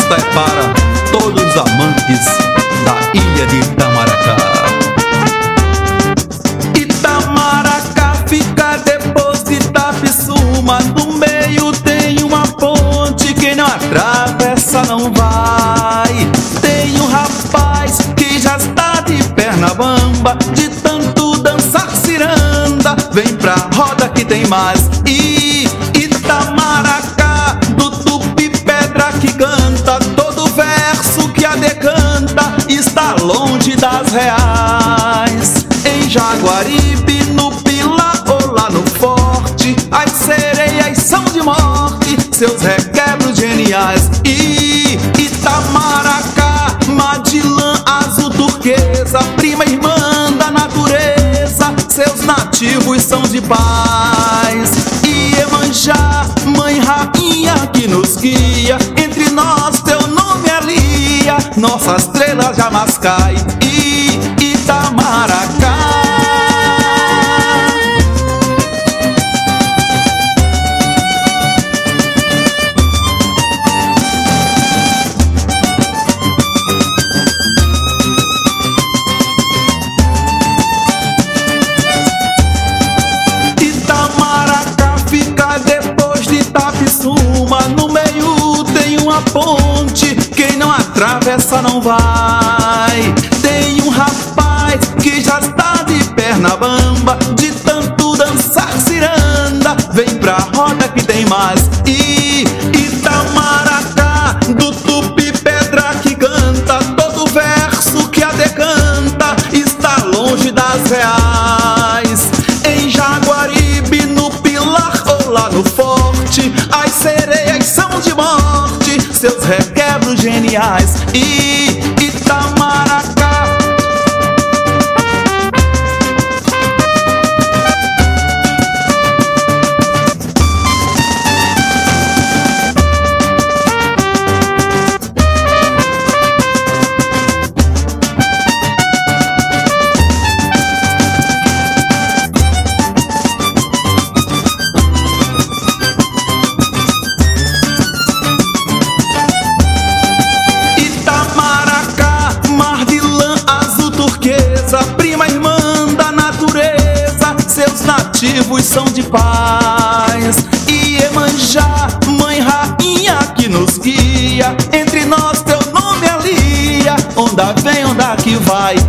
Esta é para todos os amantes da ilha de Itamaracá. Itamaracá fica depois de Itapissuma. No meio tem uma ponte, quem não atravessa não vai. Tem um rapaz que já está de perna bamba, de tanto dançar ciranda. Vem pra roda que tem mais. E Itamaracá, do tupi pedra que canta, todo verso que a decanta está longe das reais. Em Jaguaribe, no Pilar ou lá no Forte, as sereias são de morte, seus requebros geniais. E Itamaracá, Madilã, azul turquesa, prima irmã da natureza, seus nativos são de paz. E Iemanjá, mãe rainha que nos guia, entre nós teu nome é Lia, nossa estrela jamais cai. E Itamaracá, no meio tem uma ponte, quem não atravessa não vai. Tem um rapaz que já está de perna bamba, de tanto dançar ciranda. Vem pra roda que tem mais. E Itamaracá, do tupi pedra que canta, todo verso que a decanta está longe das reais. Em Jaguaribe, no Pilar ou lá no Forte, as sereias são de morte, seus requebros geniais. E Itamaracá, prima irmã da natureza, seus nativos são de paz. E Iemanjá, mãe rainha que nos guia, entre nós teu nome é Lia, onda vem, onda que vai.